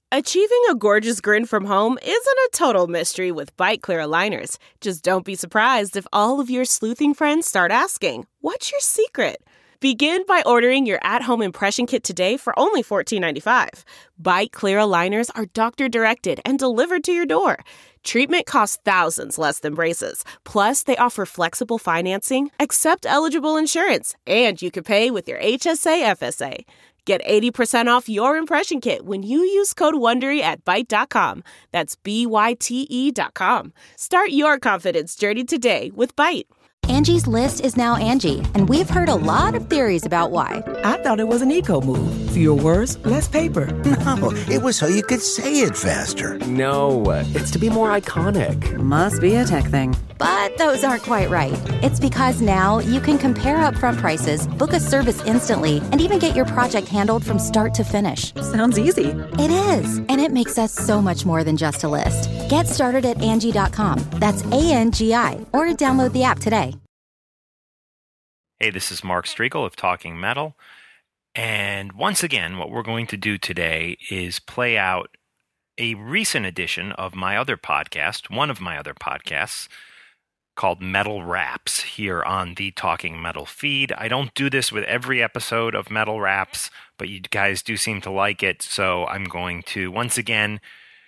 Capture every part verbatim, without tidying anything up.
Achieving a gorgeous grin from home isn't a total mystery with Byte Clear aligners. Just don't be surprised if all of your sleuthing friends start asking, "What's your secret?" Begin by ordering your at-home impression kit today for only fourteen ninety-five. Byte Clear aligners are doctor-directed and delivered to your door. Treatment costs thousands less than braces. Plus, they offer flexible financing, accept eligible insurance, and you can pay with your H S A F S A. Get eighty percent off your impression kit when you use code WONDERY at byte dot com. That's B Y T E dot com. Start your confidence journey today with Byte. Angie's List is now Angie, and we've heard a lot of theories about why. I thought it was an eco move. Fewer words, less paper. No, it was so you could say it faster. No, it's to be more iconic. Must be a tech thing. But those aren't quite right. It's because now you can compare upfront prices, book a service instantly, and even get your project handled from start to finish. Sounds easy. It is, and it makes us so much more than just a list. Get started at Angie dot com. That's A N G I, or download the app today. Hey, this is Mark Striegel of Talking Metal. And once again, what we're going to do today is play out a recent edition of my other podcast, one of my other podcasts, called Metal Raps, here on the Talking Metal feed. I don't do this with every episode of Metal Raps, but you guys do seem to like it, so I'm going to, once again,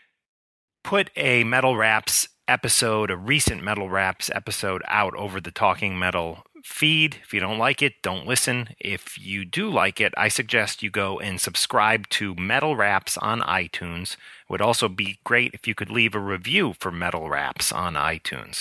put a Metal Raps episode, a recent Metal Raps episode out over the Talking Metal feed. If you don't like it, don't listen. If you do like it, I suggest you go and subscribe to Metal Raps on iTunes. It would also be great if you could leave a review for Metal Raps on iTunes.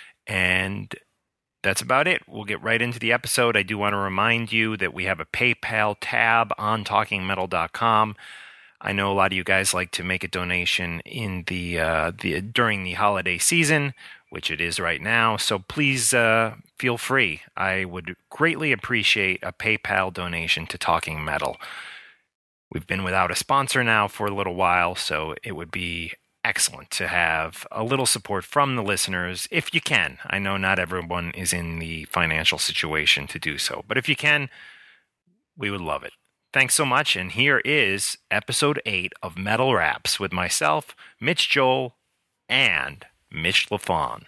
And that's about it. We'll get right into the episode. I do want to remind you that we have a PayPal tab on talking metal dot com. I know a lot of you guys like to make a donation in the uh, the during the holiday season, which it is right now. So please uh, feel free. I would greatly appreciate a PayPal donation to Talking Metal. We've been without a sponsor now for a little while, so it would be excellent to have a little support from the listeners, if you can. I know not everyone is in the financial situation to do so, but if you can, we would love it. Thanks so much, and here is episode eight of Metal Raps with myself, Mitch Joel, and Mitch LaFon.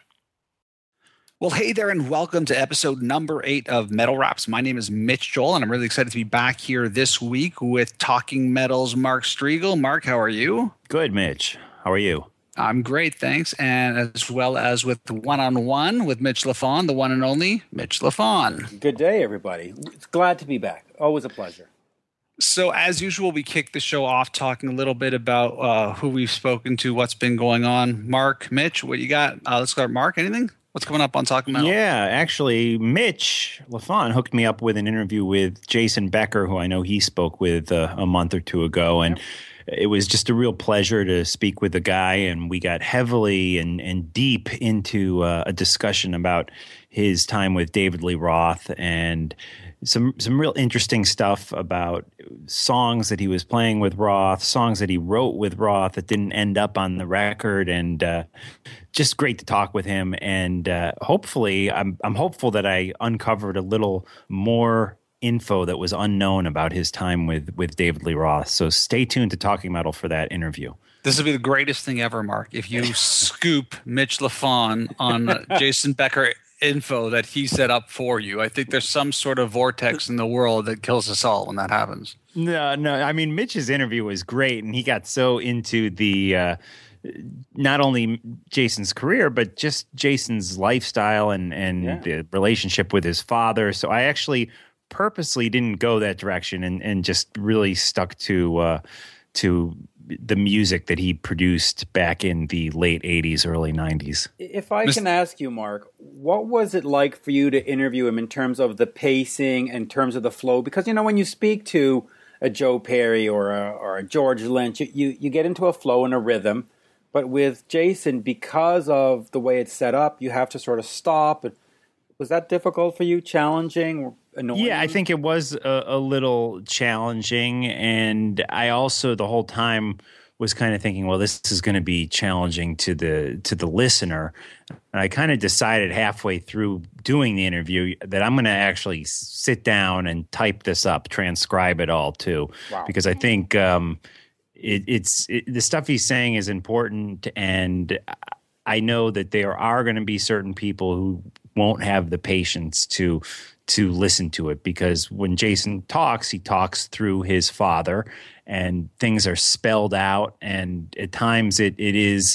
Well, hey there, and welcome to episode number eight of Metal Raps. My name is Mitch Joel, and I'm really excited to be back here this week with Talking Metal's Mark Striegel. Mark, how are you? Good, Mitch. How are you? I'm great, thanks. And as well as with One-on-One with Mitch LaFon, the one and only Mitch LaFon. Good day, everybody. It's glad to be back. Always a pleasure. So as usual, we kick the show off talking a little bit about uh, who we've spoken to, what's been going on. Mark, Mitch, what you got? Uh, let's start. Mark, anything? What's coming up on Talking Metal? Yeah, actually, Mitch LaFon hooked me up with an interview with Jason Becker, who I know he spoke with uh, a month or two ago, and it was just a real pleasure to speak with the guy, and we got heavily and, and deep into uh, a discussion about his time with David Lee Roth and some some real interesting stuff about songs that he was playing with Roth, songs that he wrote with Roth that didn't end up on the record, and uh, just great to talk with him. And uh, hopefully, I'm I'm hopeful that I uncovered a little more info that was unknown about his time with with David Lee Roth. So stay tuned to Talking Metal for that interview. This will be the greatest thing ever, Mark, if you scoop Mitch LaFon on uh, Jason Becker info that he set up for you. I think there's some sort of vortex in the world that kills us all when that happens. No, no. I mean, Mitch's interview was great, and he got so into the uh, not only Jason's career, but just Jason's lifestyle and, and yeah. the relationship with his father. So I actually purposely didn't go that direction and, and just really stuck to uh, to the music that he produced back in the late eighties, early nineties. If I can ask you, Mark, what was it like for you to interview him in terms of the pacing, in terms of the flow? Because, you know, when you speak to a Joe Perry or a, or a George Lynch, you, you, you get into a flow and a rhythm. But with Jason, because of the way it's set up, you have to sort of stop. Was that difficult for you, challenging, annoying? Yeah, I think it was a, a little challenging. And I also, the whole time, was kind of thinking, well, this is going to be challenging to the to the listener. And I kind of decided halfway through doing the interview that I'm going to actually sit down and type this up, transcribe it all too. Wow. Because I think um, it, it's it, the stuff he's saying is important, and I know that there are going to be certain people who won't have the patience to to listen to it, because when Jason talks, he talks through his father, and things are spelled out, and at times it it is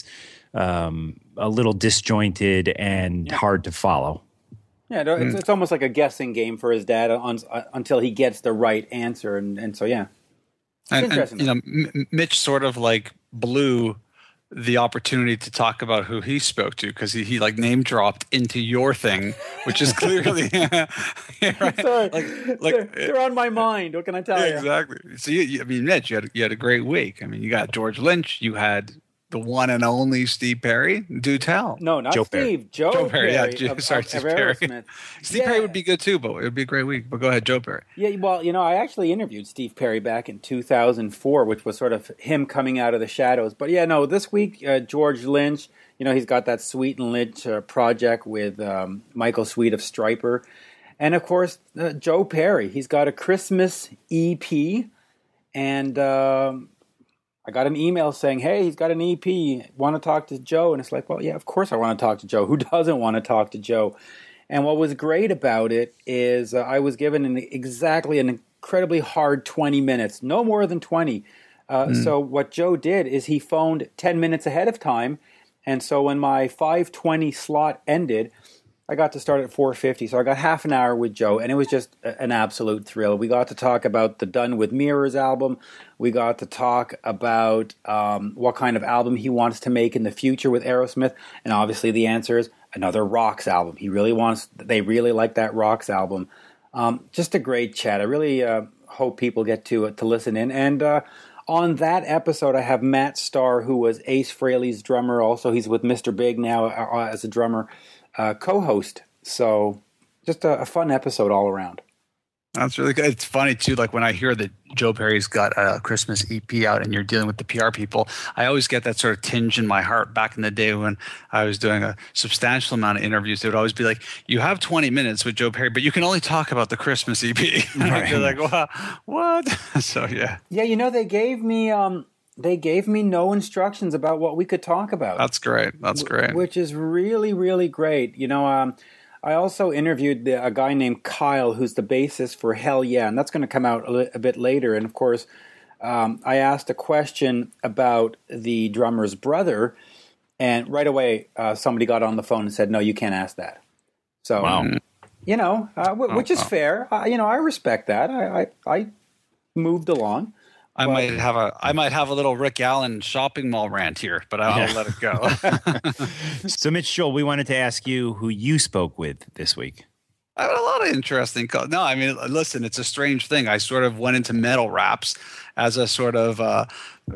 um, a little disjointed and yeah. hard to follow. Yeah, it's, it's almost like a guessing game for his dad on, uh, until he gets the right answer, and, and so yeah, it's and, interesting. And, you know, M- Mitch sort of like blew the opportunity to talk about who he spoke to, because he, he like name dropped into your thing, which is clearly yeah, right? Sorry, like, like they're, they're on my mind. What can I tell yeah, you? Exactly. So you, you, I mean, Mitch, you had you had a great week. I mean, you got George Lynch, you had the one and only Steve Perry. Do tell. No, not Joe Steve. Perry. Joe, Joe Perry. Perry. Yeah, of, sorry, of, Steve of Perry. Steve Steve yeah. Perry would be good too, but it would be a great week. But go ahead, Joe Perry. Yeah, well, you know, I actually interviewed Steve Perry back in two thousand four, which was sort of him coming out of the shadows. But yeah, no, this week, uh, George Lynch, you know, he's got that Sweet and Lynch uh, project with um, Michael Sweet of Stryper. And of course, uh, Joe Perry, he's got a Christmas E P. And um, I got an email saying, hey, he's got an E P. Want to talk to Joe? And it's like, well, yeah, of course I want to talk to Joe. Who doesn't want to talk to Joe? And what was great about it is uh, I was given an, exactly an incredibly hard twenty minutes, no more than twenty. Uh, mm. So what Joe did is he phoned ten minutes ahead of time. And so when my five twenty slot ended, I got to start at four fifty. So I got half an hour with Joe, and it was just an absolute thrill. We got to talk about the Done with Mirrors album. We got to talk about um, what kind of album he wants to make in the future with Aerosmith. And obviously the answer is another Rocks album. He really wants, they really like that Rocks album. Um, just a great chat. I really uh, hope people get to uh, to listen in. And uh, on that episode, I have Matt Starr, who was Ace Frehley's drummer. Also, he's with Mister Big now uh, as a drummer. Uh, co-host. So just a, a fun episode all around. That's really good. It's funny too, like when I hear that Joe Perry's got a Christmas E P out and you're dealing with the P R people, I always get that sort of tinge in my heart. Back in the day when I was doing a substantial amount of interviews, they would always be like, you have twenty minutes with Joe Perry, but you can only talk about the Christmas E P. Right. You're like, well, what? So yeah. Yeah, you know, they gave me um they gave me no instructions about what we could talk about. That's great. That's great. Which is really, really great. You know, um, I also interviewed the, a guy named Kyle, who's the bassist for Hell Yeah, and that's going to come out a, li- a bit later. And of course, um, I asked a question about the drummer's brother, and right away uh, somebody got on the phone and said, "No, you can't ask that." So, wow. you know, uh, w- oh, which is oh. fair. Uh, you know, I respect that. I, I, I moved along. I but, might have a I might have a little Rick Allen shopping mall rant here, but I'll, yeah. I'll let it go. So, Mitch Joel, we wanted to ask you who you spoke with this week. I had a lot of interesting calls. No, I mean, listen, it's a strange thing. I sort of went into metal raps as a sort of uh,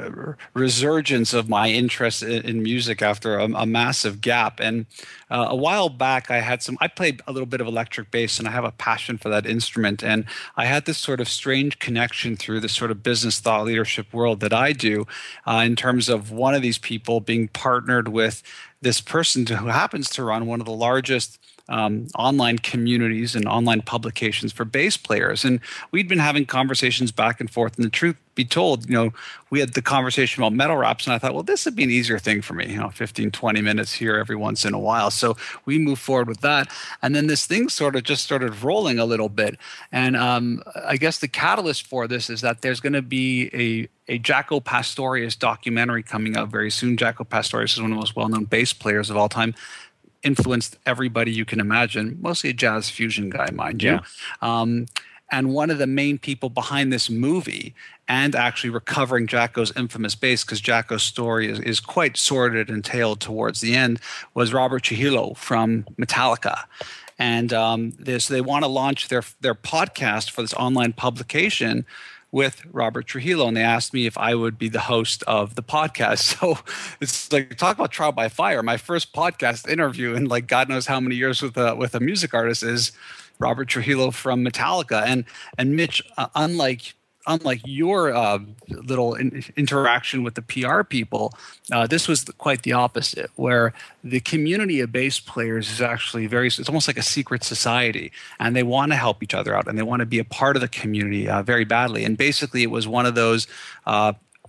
resurgence of my interest in, in music after a, a massive gap. And uh, a while back, I had some, I played a little bit of electric bass, and I have a passion for that instrument. And I had this sort of strange connection through the sort of business thought leadership world that I do uh, in terms of one of these people being partnered with this person who happens to run one of the largest Um, online communities and online publications for bass players. And we'd been having conversations back and forth. And the truth be told, you know, we had the conversation about metal raps, and I thought, well, this would be an easier thing for me, you know, fifteen, twenty minutes here every once in a while. So we moved forward with that. And then this thing sort of just started rolling a little bit. And um, I guess the catalyst for this is that there's going to be a a Jaco Pastorius documentary coming out very soon. Jaco Pastorius is one of the most well-known bass players of all time. Influenced everybody you can imagine, mostly a jazz fusion guy, mind you. Yeah. Um, and one of the main people behind this movie and actually recovering Jaco's infamous bass, because Jaco's story is, is quite sordid and tailored towards the end, was Robert Trujillo from Metallica. And um, this, they want to launch their their podcast for this online publication with Robert Trujillo, and they asked me if I would be the host of the podcast. So it's like, talk about trial by fire. My first podcast interview in like God knows how many years with a with a music artist is Robert Trujillo from Metallica. And and Mitch, uh, unlike unlike your uh, little in, interaction with the P R people, uh, this was the, quite the opposite, where the community of bass players is actually very, it's almost like a secret society, and they want to help each other out, and they want to be a part of the community uh, very badly. And basically it was one of those, uh,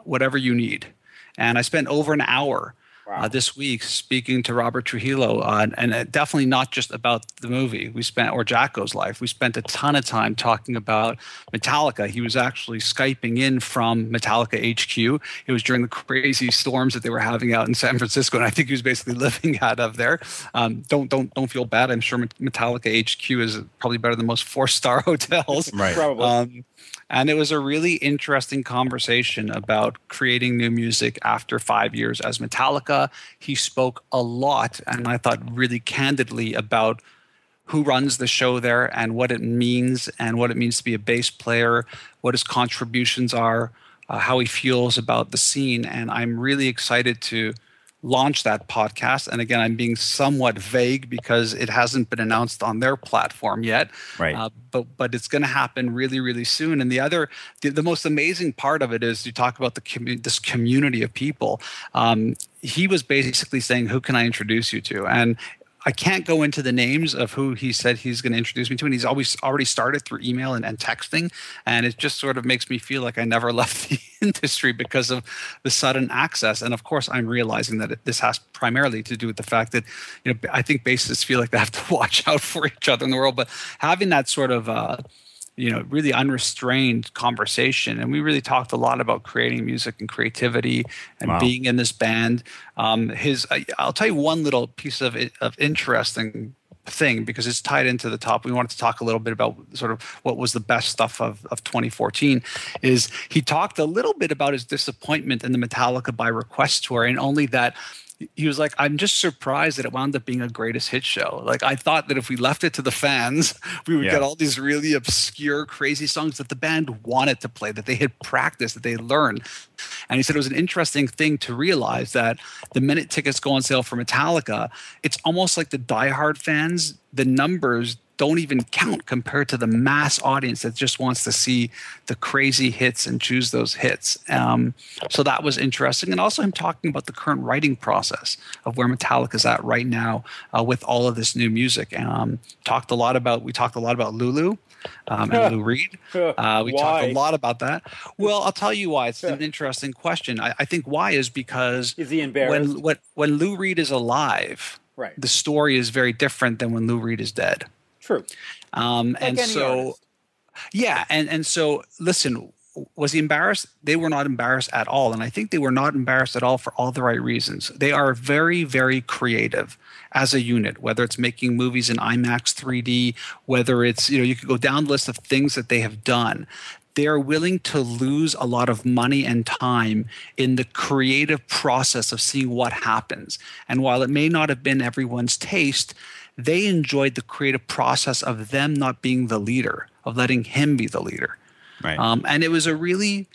whatever you need. And I spent over an hour Wow. Uh, this week speaking to Robert Trujillo, uh, and uh, definitely not just about the movie we spent or Jacko's life. We spent a ton of time talking about Metallica. He was actually Skyping in from Metallica H Q. It was during the crazy storms that they were having out in San Francisco, and I think he was basically living out of there. Um, don't don't don't feel bad. I'm sure Metallica H Q is probably better than most four-star hotels. Right. Probably. Um, And it was a really interesting conversation about creating new music after five years as Metallica. He spoke a lot, and I thought really candidly about who runs the show there and what it means and what it means to be a bass player, what his contributions are, uh, how he feels about the scene. And I'm really excited to launch that podcast. And again, I'm being somewhat vague because it hasn't been announced on their platform yet. Right. Uh, but but it's going to happen really, really soon. And the other, the, the most amazing part of it is you talk about the commu- this community of people. Um, he was basically saying, who can I introduce you to? And I can't go into the names of who he said he's going to introduce me to, and he's always already started through email and, and texting, and it just sort of makes me feel like I never left the industry because of the sudden access. And of course, I'm realizing that it, this has primarily to do with the fact that, you know, I think bassists feel like they have to watch out for each other in the world, but having that sort of uh, you know, really unrestrained conversation. And we really talked a lot about creating music and creativity and Wow. being in this band. Um, his, I, I'll tell you one little piece of of interesting thing because it's tied into the top. We wanted to talk a little bit about sort of what was the best stuff of, of twenty fourteen is he talked a little bit about his disappointment in the Metallica by Request tour, and only that he was like, I'm just surprised that it wound up being a greatest hit show. Like, I thought that if we left it to the fans, we would Yeah. get all these really obscure, crazy songs that the band wanted to play, that they had practiced, that they had learned. And he said it was an interesting thing to realize that the minute tickets go on sale for Metallica, it's almost like the diehard fans, the numbers don't even count compared to the mass audience that just wants to see the crazy hits and choose those hits. Um, so that was interesting. And also him talking about the current writing process of where Metallica's at right now uh, with all of this new music. Um, talked a lot about, we talked a lot about Lulu um, and Lou Reed. Uh, we Why? talked a lot about that. Well, I'll tell you why. It's an interesting question. I, I think why is because Is he embarrassed? when, when, when Lou Reed is alive, Right. the story is very different than when Lou Reed is dead. True. Um, Like and any so, artist. yeah, and and so, listen, was he embarrassed? They were not embarrassed at all, and I think they were not embarrassed at all for all the right reasons. They are very, very creative as a unit. Whether it's making movies in IMAX three D, whether it's, you know, you could go down the list of things that they have done. They are willing to lose a lot of money and time in the creative process of seeing what happens. And while it may not have been everyone's taste, they enjoyed the creative process of them not being the leader, of letting him be the leader. Right. Um, and it was a really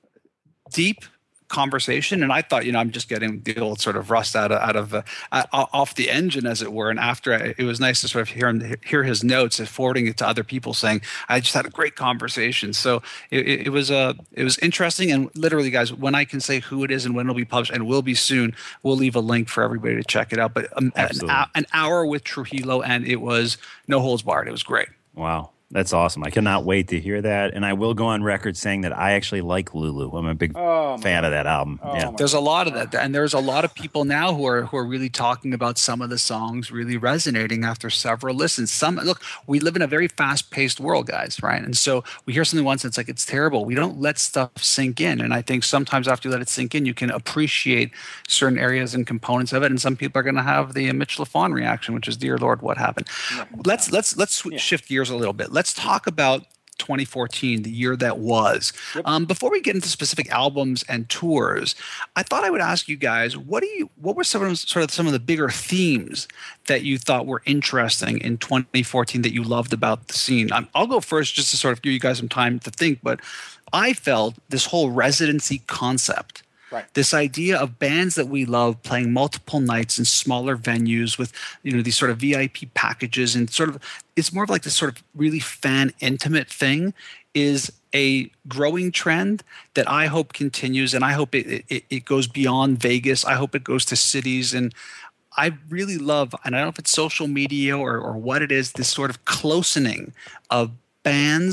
deep conversation. And I thought, you know, I'm just getting the old sort of rust out of, out of uh, uh, off the engine, as it were. And after I, it was nice to sort of hear him, hear his notes and forwarding it to other people saying, I just had a great conversation. So it, it, it was a, it was interesting. And literally, guys, when I can say who it is and when it'll be published, and will be soon, we'll leave a link for everybody to check it out. But um, an, Absolutely. an hour with Trujillo, and it was no holds barred. It was great. Wow. That's awesome. I cannot wait to hear that. And I will go on record saying that I actually like Lulu. I'm a big Oh, fan of that album. Oh, yeah. my There's a lot of that, and there's a lot of people now who are who are really talking about some of the songs really resonating after several listens. Some look, we live in a very fast-paced world, guys, right? And so we hear something once, and it's like it's terrible. We don't let stuff sink in, and I think sometimes after you let it sink in, you can appreciate certain areas and components of it. And some people are going to have the Mitch Lafon reaction, which is, "Dear Lord, what happened?" Let's let's let's switch, shift gears a little bit. Let's talk about twenty fourteen, the year that was. Yep. Um, before we get into specific albums and tours, I thought I would ask you guys, what do you, what were some of sort of some of the bigger themes that you thought were interesting in twenty fourteen that you loved about the scene? I'm, I'll go first just to sort of give you guys some time to think, but I felt this whole residency concept. Right. This idea of bands that we love playing multiple nights in smaller venues with, you know, these sort of V I P packages, and sort of, it's more of like this sort of really fan intimate thing, is a growing trend that I hope continues, and I hope it, it, it goes beyond Vegas. I hope it goes to cities. And I really love, and I don't know if it's social media or, or what it is, this sort of closening of bands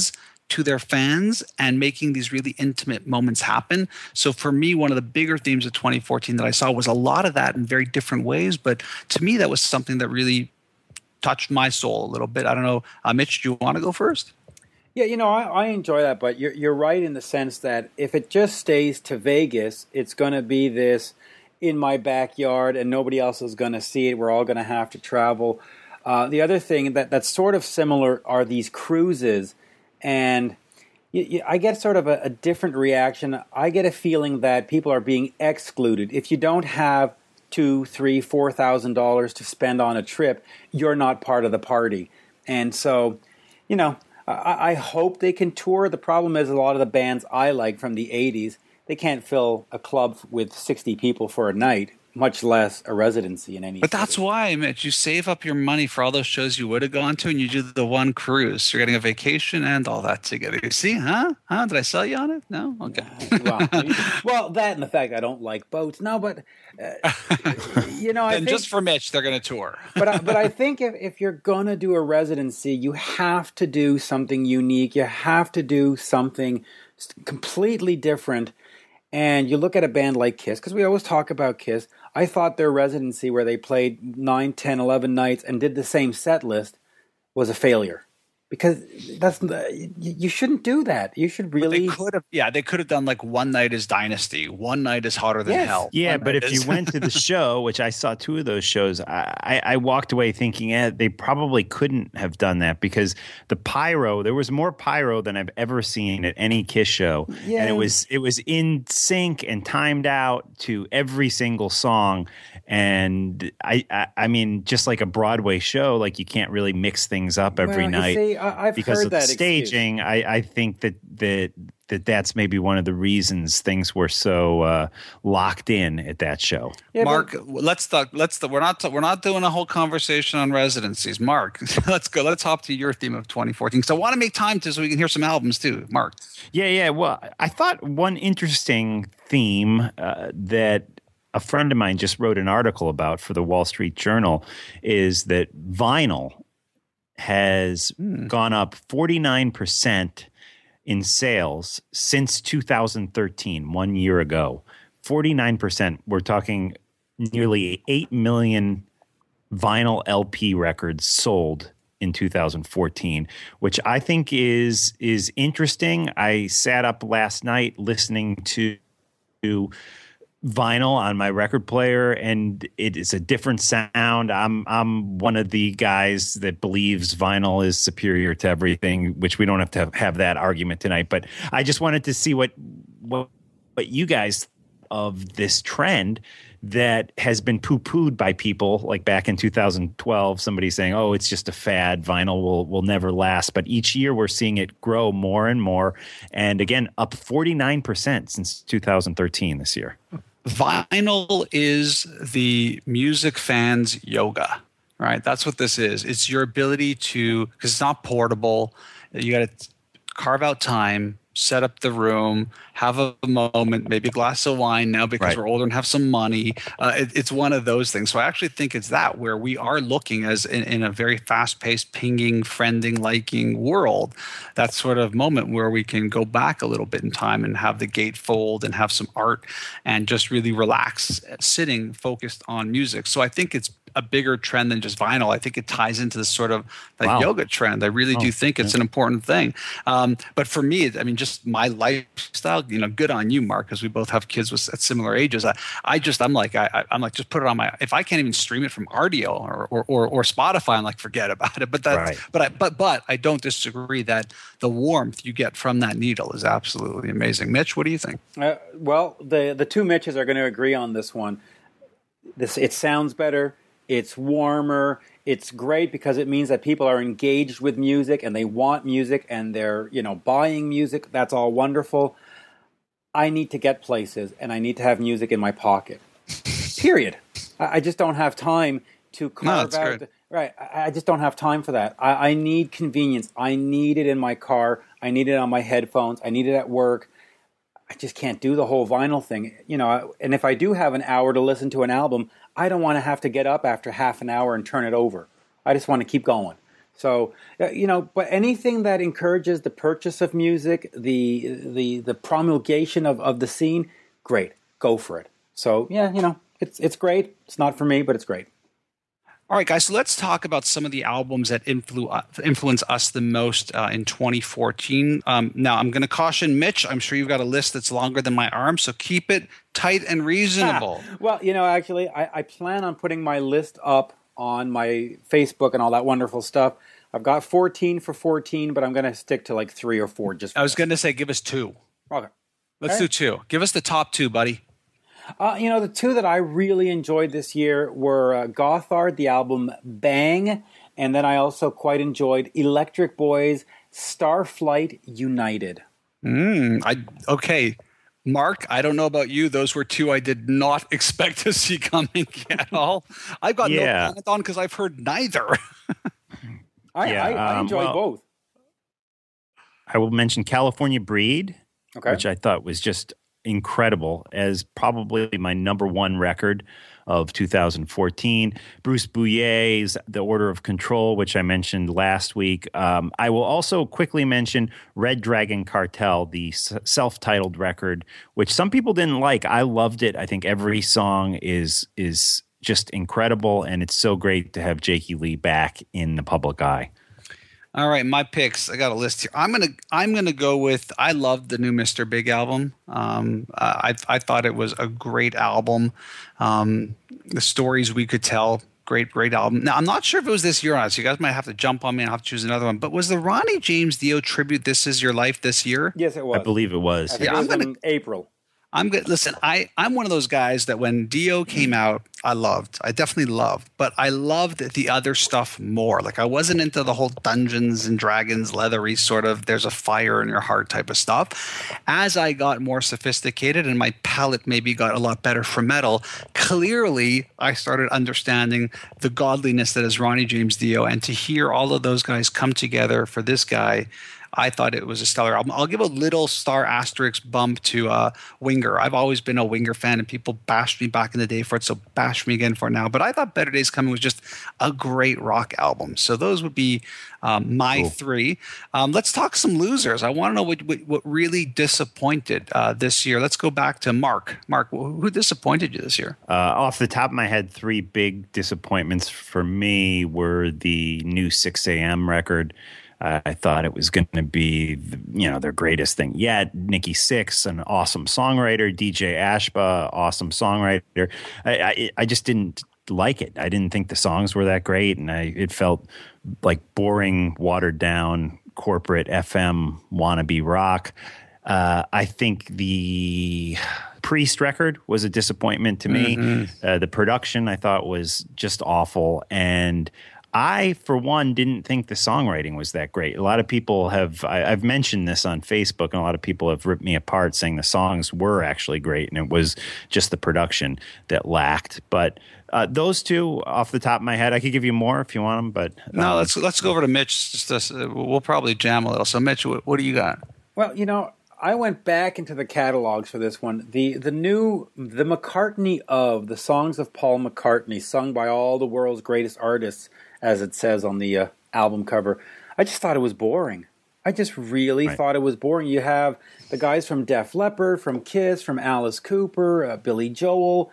to their fans and making these really intimate moments happen. So for me, one of the bigger themes of twenty fourteen that I saw was a lot of that in very different ways. But to me, that was something that really touched my soul a little bit. I don't know. Uh, Mitch, do you want to go first? Yeah, you know, I, I enjoy that, but you're, you're right in the sense that if it just stays to Vegas, it's going to be this in my backyard and nobody else is going to see it. We're all going to have to travel. Uh, the other thing that, that's sort of similar are these cruises. And you, you, I get sort of a, a different reaction. I get a feeling that people are being excluded. If you don't have two, three, four thousand dollars to spend on a trip, you're not part of the party. And so, you know, I, I hope they can tour. The problem is a lot of the bands I like from the eighties, they can't fill a club with sixty people for a night, much less a residency in any But city. that's why, Mitch, you save up your money for all those shows you would have gone to and you do the one cruise. You're getting a vacation and all that together. You see, huh? Huh? Did I sell you on it? No? Okay. well, well, that and the fact I don't like boats. No, but, uh, you know, I and think, just for Mitch, they're going to tour. but, I, but I think if, if you're going to do a residency, you have to do something unique. You have to do something completely different. And you look at a band like Kiss, because we always talk about Kiss. I thought their residency where they played nine, ten, eleven nights and did the same set list was a failure. Because that's you shouldn't do that. You should really. But they could have, yeah, they could have done like one night is Dynasty, one night is Hotter Than Yes. Hell. Yeah, one but night if is- you went to the show, which I saw two of those shows, I, I, I walked away thinking, eh, they probably couldn't have done that because the pyro, there was more pyro than I've ever seen at any Kiss show, Yeah. and it was it was in sync and timed out to every single song. And I, I, I mean, just like a Broadway show, like you can't really mix things up every Well, you night see, I- I've because heard of the that excuse. staging. I, I think that that that that's maybe one of the reasons things were so uh, locked in at that show. Yeah, but- Mark, let's talk. Let's. We're not. We're not doing a whole conversation on residencies. Mark, let's go. Let's hop to your theme of twenty fourteen. So I want to make time to so we can hear some albums too. Mark. Yeah, yeah. Well, I thought one interesting theme uh, that a friend of mine just wrote an article about for the Wall Street Journal is that vinyl has Hmm. gone up forty-nine percent in sales since two thousand thirteen, one year ago. forty-nine percent. We're talking nearly eight million vinyl L P records sold in two thousand fourteen, which I think is is interesting. I sat up last night listening to, to vinyl on my record player, and it is a different sound. I'm I'm one of the guys that believes vinyl is superior to everything, which we don't have to have, have that argument tonight. But I just wanted to see what what what you guys of this trend that has been poo-pooed by people, like back in two thousand twelve, somebody saying, oh, it's just a fad, vinyl will will never last. But each year we're seeing it grow more and more. And again, up forty-nine percent since two thousand thirteen this year. Vinyl is the music fans' yoga, right? That's what this is. It's your ability to, because it's not portable. You got to carve out time, set up the room, have a moment, maybe a glass of wine now because Right. we're older and have some money. Uh, it, it's one of those things. So I actually think it's that where we are looking as in, in a very fast-paced, pinging, friending, liking world. That sort of moment where we can go back a little bit in time and have the gatefold and have some art and just really relax, sitting focused on music. So I think it's a bigger trend than just vinyl. I think it ties into this sort of like Wow. yoga trend. I really Oh, do think it's yeah. an important thing. Um, but for me, I mean, just my lifestyle, you know, good on you, Mark, because we both have kids with at similar ages. I, I just, I'm like, I, I'm like, just put it on my, if I can't even stream it from Rdio or, or, or, or Spotify, I'm like, forget about it. But that, Right. but I, but, but I don't disagree that the warmth you get from that needle is absolutely amazing. Mitch, what do you think? Uh, well, the the two Mitches are going to agree on this one. This it sounds better. It's warmer. It's great because it means that people are engaged with music and they want music and they're, you know, buying music. That's all wonderful. I need to get places and I need to have music in my pocket. Period. I, I just don't have time to carve that's out. great. The, right. I, I just don't have time for that. I, I need convenience. I need it in my car. I need it on my headphones. I need it at work. I just can't do the whole vinyl thing, you know. And if I do have an hour to listen to an album, I don't want to have to get up after half an hour and turn it over. I just want to keep going. So, uh, you know, but anything that encourages the purchase of music, the the the promulgation of, of the scene, great, go for it. So, yeah, you know, it's it's great. It's not for me, but it's great. All right, guys, so let's talk about some of the albums that influ- influence us the most uh, in twenty fourteen. Um, now, I'm going to caution Mitch. I'm sure you've got a list that's longer than my arm, so keep it tight and reasonable. Well, you know, actually, I, I plan on putting my list up on my Facebook and all that wonderful stuff. I've got fourteen for fourteen, but I'm going to stick to like three or four. Just I was going to say, give us two. Okay. Let's okay. do two. Give us the top two, buddy. Uh, you know, the two that I really enjoyed this year were uh, Gothard, the album Bang, and then I also quite enjoyed Electric Boys' Starflight United. Mm, I okay. Mark, I don't know about you. Those were two I did not expect to see coming at all. I've got yeah. no comment on because I've heard neither. I, yeah, I, I um, enjoyed well, both. I will mention California Breed, okay. which I thought was just incredible as probably my number one record of two thousand fourteen. Bruce Bouillet's The Order of Control, which I mentioned last week. Um, I will also quickly mention Red Dragon Cartel, the s- self-titled record, which some people didn't like. I loved it. I think every song is is just incredible, and it's so great to have Jakey Lee back in the public eye. All right, my picks. I got a list here. I'm gonna I'm gonna go with. I loved the new Mister Big album. Um, I I thought it was a great album. Um, the stories we could tell, great great album. Now I'm not sure if it was this year or not. So you guys might have to jump on me and I'll have to choose another one. But was the Ronnie James Dio tribute "This Is Your Life" this year? Yes, it was. I believe it was. I think Yeah, it was I'm gonna- in April. I'm good. Listen, I, I'm one of those guys that when Dio came out, I loved. I definitely loved, but I loved the other stuff more. Like I wasn't into the whole Dungeons and Dragons, leathery sort of there's a fire in your heart type of stuff. As I got more sophisticated and my palate maybe got a lot better for metal, clearly I started understanding the godliness that is Ronnie James Dio. And to hear all of those guys come together for this guy, I thought it was a stellar album. I'll give a little star asterisk bump to uh, Winger. I've always been a Winger fan, and people bashed me back in the day for it, so bash me again for it now. But I thought Better Days Coming was just a great rock album. So those would be um, my cool. three. Um, let's talk some losers. I want to know what, what, what really disappointed uh, this year. Let's go back to Mark. Mark, who disappointed you this year? Uh, off the top of my head, three big disappointments for me were the new six a.m. record. Uh, I thought it was going to be, you know, their greatest thing yet. Nikki Sixx, an awesome songwriter. D J Ashba, awesome songwriter. I, I, I just didn't like it. I didn't think the songs were that great, and I, it felt like boring, watered down corporate F M wannabe rock. Uh, I think the Priest record was a disappointment to me. Mm-hmm. Uh, the production I thought was just awful, and I, for one, didn't think the songwriting was that great. A lot of people have, I, I've mentioned this on Facebook, and a lot of people have ripped me apart saying the songs were actually great, and it was just the production that lacked. But uh, those two, off the top of my head, I could give you more if you want them. But um, no, let's let's go over to Mitch. Just uh, we'll probably jam a little. So, Mitch, what, what do you got? Well, you know, I went back into the catalogs for this one. The the new the McCartney of the songs of Paul McCartney, sung by all the world's greatest artists, as it says on the uh, album cover. I just thought it was boring. I just really right. thought it was boring. You have the guys from Def Leppard, from Kiss, from Alice Cooper, uh, Billy Joel,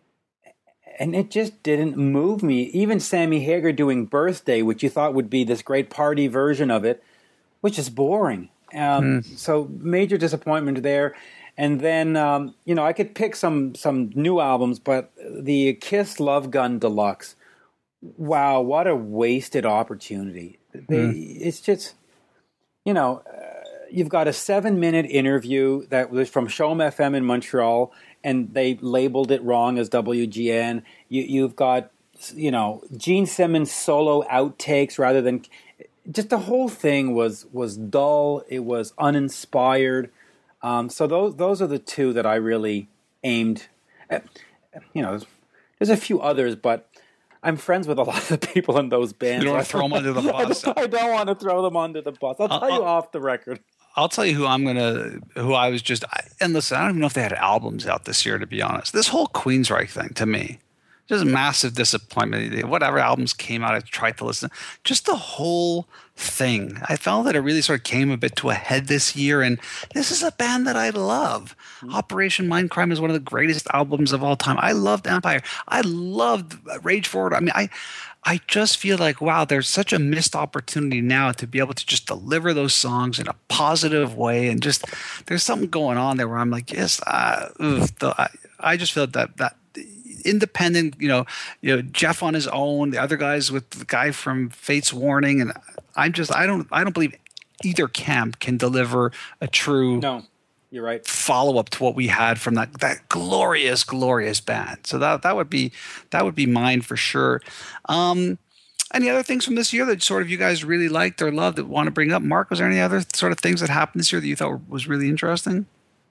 and it just didn't move me. Even Sammy Hagar doing Birthday, which you thought would be this great party version of it, was just boring. Um, mm. So major disappointment there. And then, um, you know, I could pick some some new albums, but the Kiss Love Gun Deluxe, wow, what a wasted opportunity. They, mm. It's just, you know, uh, you've got a seven-minute interview that was from Showm F M in Montreal, and they labeled it wrong as W G N. You, you've got, you know, Gene Simmons solo outtakes rather than... Just the whole thing was was dull. It was uninspired. Um, so those those are the two that I really aimed at. You know, there's, there's a few others, but I'm friends with a lot of the people in those bands. You don't want to throw them under the bus. I don't want to throw them under the bus. I'll tell I'll, you off the record. I'll tell you who I'm gonna, who I was just, I, and listen, I don't even know if they had albums out this year, to be honest. This whole Queensryche thing, to me, just massive disappointment. Whatever albums came out, I tried to listen. Just the whole thing. I felt that it really sort of came a bit to a head this year, and this is a band that I love. Mm-hmm. Operation Mindcrime is one of the greatest albums of all time. I loved Empire. I loved Rage Forward. I mean, I I just feel like, wow, there's such a missed opportunity now to be able to just deliver those songs in a positive way, and just there's something going on there where I'm like, yes, uh, oof, the, I, I just feel that that independent, you know, you know, Jeff on his own, the other guys with the guy from Fate's Warning, and I'm just, I don't, I don't believe either camp can deliver a true. No. You're right. Follow up to what we had from that that glorious, glorious band. So that that would be that would be mine for sure. Um, any other things from this year that sort of you guys really liked or loved that want to bring up? Mark, was there any other sort of things that happened this year that you thought was really interesting?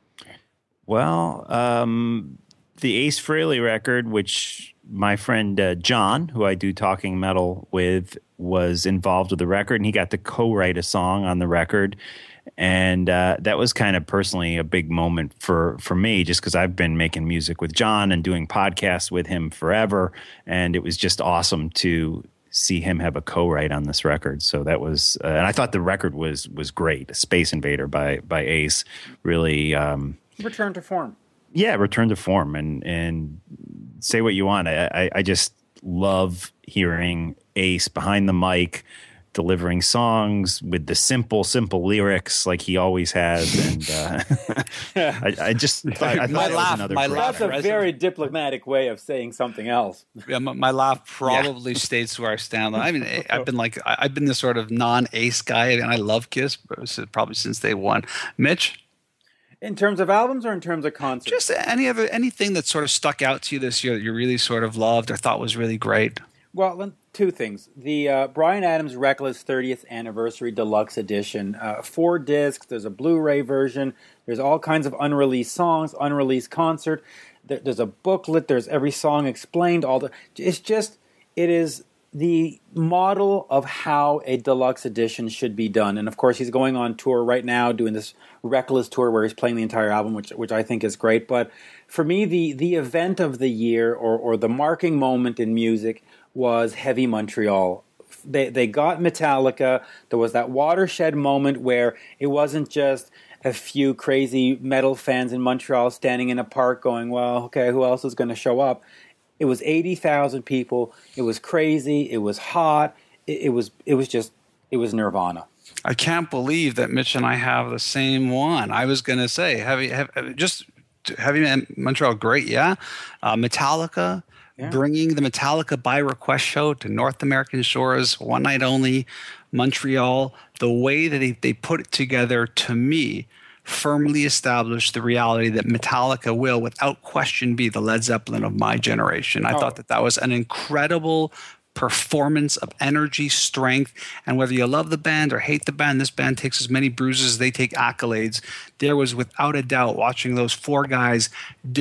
Well, um, the Ace Frehley record, which my friend uh, John, who I do Talking Metal with, was involved with the record, and he got to co-write a song on the record. And uh, that was kind of personally a big moment for, for me, just because I've been making music with John and doing podcasts with him forever. And it was just awesome to see him have a co-write on this record. So that was, uh, and I thought the record was was great. Space Invader by by Ace really um, return to form. Yeah, return to form. And and say what you want. I, I, I just love hearing Ace behind the mic, delivering songs with the simple, simple lyrics like he always has, and uh, I, I just I, I thought my that laugh, was another. My great laugh, That's a very diplomatic way of saying something else. Yeah, my, my laugh probably yeah. states where I stand. I mean, I've been like I've been this sort of non-Ace guy, and I love Kiss probably since day one. Mitch, in terms of albums or in terms of concerts, just any other anything that sort of stuck out to you this year that you really sort of loved or thought was really great. Well, two things. The uh, Bryan Adams Reckless thirtieth Anniversary Deluxe Edition. Uh, four discs. There's a Blu-ray version. There's all kinds of unreleased songs, unreleased concert. There, there's a booklet. There's every song explained. All the. It's just, it is the model of how a deluxe edition should be done. And, of course, he's going on tour right now, doing this Reckless tour where he's playing the entire album, which which I think is great. But for me, the, the event of the year or, or the marking moment in music was Heavy Montreal. They they got Metallica. There was that watershed moment where it wasn't just a few crazy metal fans in Montreal standing in a park going, well, okay, who else is going to show up? It was eighty thousand people. It was crazy. It was hot. It, it was it was just, it was Nirvana. I can't believe that Mitch and I have the same one. I was going to say, Heavy, heavy, just Heavy Montreal, great, yeah. Uh, Metallica. Yeah. Bringing the Metallica by Request show to North American shores, one night only, Montreal. The way that they, they put it together, to me, firmly established the reality that Metallica will, without question, be the Led Zeppelin of my generation. I oh. thought that that was an incredible performance of energy, strength, and whether you love the band or hate the band, this band takes as many bruises as they take accolades. There was, without a doubt, watching those four guys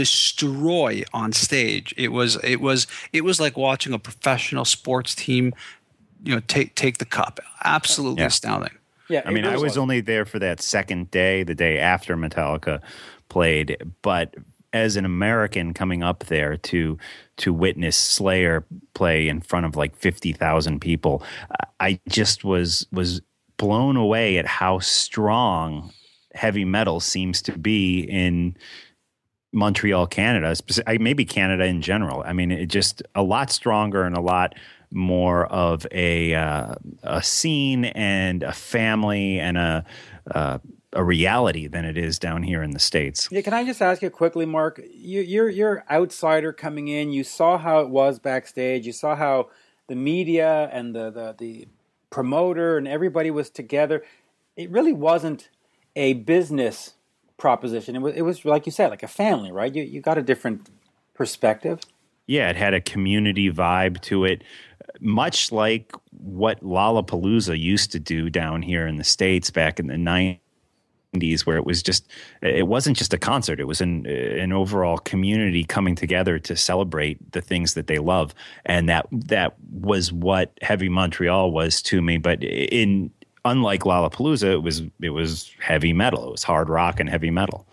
destroy on stage. It was it was it was like watching a professional sports team, you know, take take the cup. Absolutely yeah. astounding. Yeah, I mean, I was, was only there for that second day, the day after Metallica played, but as an American coming up there to to witness Slayer play in front of like fifty thousand people, I just was was blown away at how strong heavy metal seems to be in Montreal, Canada, maybe Canada in general. I mean, it just a lot stronger and a lot more of a uh, a scene and a family and a uh, a reality than it is down here in the States. Yeah, can I just ask you quickly, Mark? You, you're you're outsider coming in. You saw how it was backstage. You saw how the media and the, the, the promoter and everybody was together. It really wasn't a business proposition. It was, it was like you said, like a family, right? You you got a different perspective. Yeah, it had a community vibe to it, much like what Lollapalooza used to do down here in the States back in the nineties. Where it was just, it wasn't just a concert. It was an an overall community coming together to celebrate the things that they love, and that that was what Heavy Montreal was to me. But in unlike Lollapalooza, it was it was heavy metal. It was hard rock and heavy metal.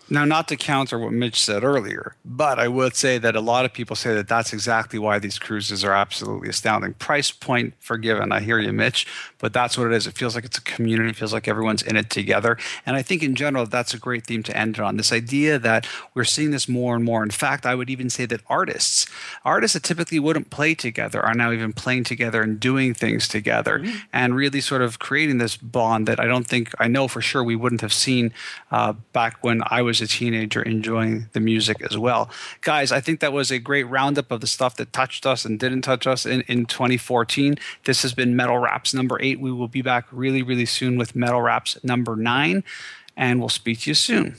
Now, not to counter what Mitch said earlier, but I would say that a lot of people say that that's exactly why these cruises are absolutely astounding. Price point forgiven. I hear you, Mitch, but that's what it is. It feels like it's a community. It feels like everyone's in it together. And I think in general, that's a great theme to end it on. This idea that we're seeing this more and more. In fact, I would even say that artists, artists that typically wouldn't play together are now even playing together and doing things together mm-hmm. and really sort of creating this bond that I don't think, I know for sure we wouldn't have seen uh, back when I was a teenager enjoying the music as well. Guys, I think that was a great roundup of the stuff that touched us and didn't touch us in, in twenty fourteen. This has been Metal Raps number eight. We will be back really, really soon with Metal Raps number nine, and we'll speak to you soon.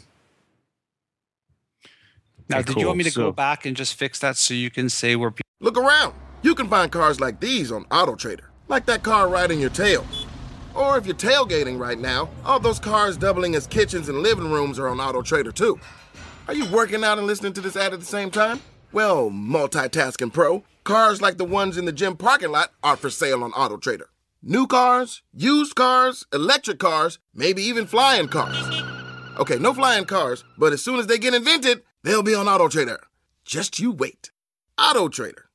Now, okay, did cool. you want me to so, go back and just fix that so you can say where people... Look around. You can find cars like these on AutoTrader, like that car riding your tail. Or if you're tailgating right now, all those cars doubling as kitchens and living rooms are on AutoTrader too. Are you working out and listening to this ad at the same time? Well, multitasking pro, cars like the ones in the gym parking lot are for sale on AutoTrader. New cars, used cars, electric cars, maybe even flying cars. Okay, no flying cars, but as soon as they get invented, they'll be on AutoTrader. Just you wait. AutoTrader.